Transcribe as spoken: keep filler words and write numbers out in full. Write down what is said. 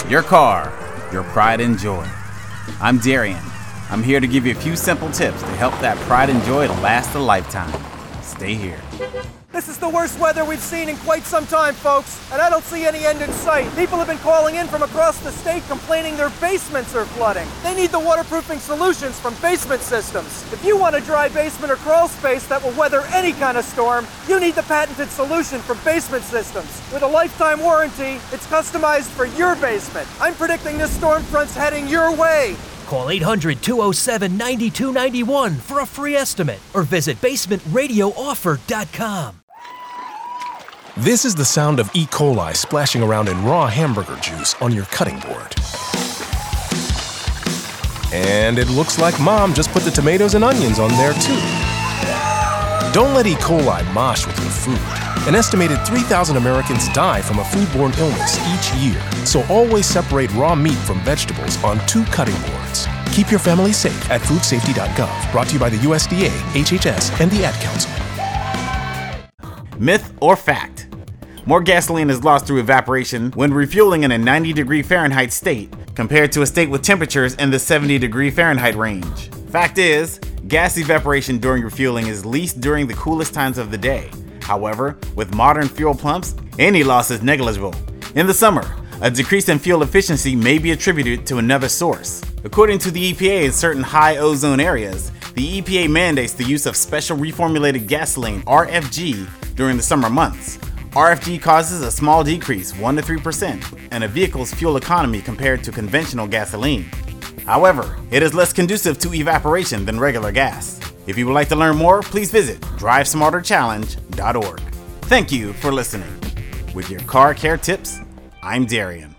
Your car, your pride and joy. I'm Darian. I'm here to give you a few simple tips to help that pride and joy last a lifetime. Stay here. This is the worst weather we've seen in quite some time, folks, and I don't see any end in sight. People have been calling in from across the state complaining their basements are flooding. They need the waterproofing solutions from Basement Systems. If you want a dry basement or crawl space that will weather any kind of storm, you need the patented solution from Basement Systems. With a lifetime warranty, it's customized for your basement. I'm predicting this storm front's heading your way. Call eight hundred, two oh seven, nine two nine one for a free estimate or visit basement radio offer dot com. This is the sound of E. coli splashing around in raw hamburger juice on your cutting board. And it looks like Mom just put the tomatoes and onions on there too. Don't let E. coli mosh with your food. An estimated three thousand Americans die from a foodborne illness each year, so always separate raw meat from vegetables on two cutting boards. Keep your family safe at food safety dot gov. Brought to you by the U S D A, H H S, and the Ad Council. Myth or fact? More gasoline is lost through evaporation when refueling in a ninety degree Fahrenheit state compared to a state with temperatures in the seventy degree Fahrenheit range. Fact is, gas evaporation during refueling is least during the coolest times of the day. However, with modern fuel pumps, any loss is negligible. In the summer, a decrease in fuel efficiency may be attributed to another source. According to the E P A, in certain high ozone areas, the E P A mandates the use of special reformulated gasoline, R F G, during the summer months. R F G causes a small decrease, one to three percent, in a vehicle's fuel economy compared to conventional gasoline. However, it is less conducive to evaporation than regular gas. If you would like to learn more, please visit drive smarter challenge dot org. Thank you for listening. With your car care tips, I'm Darian.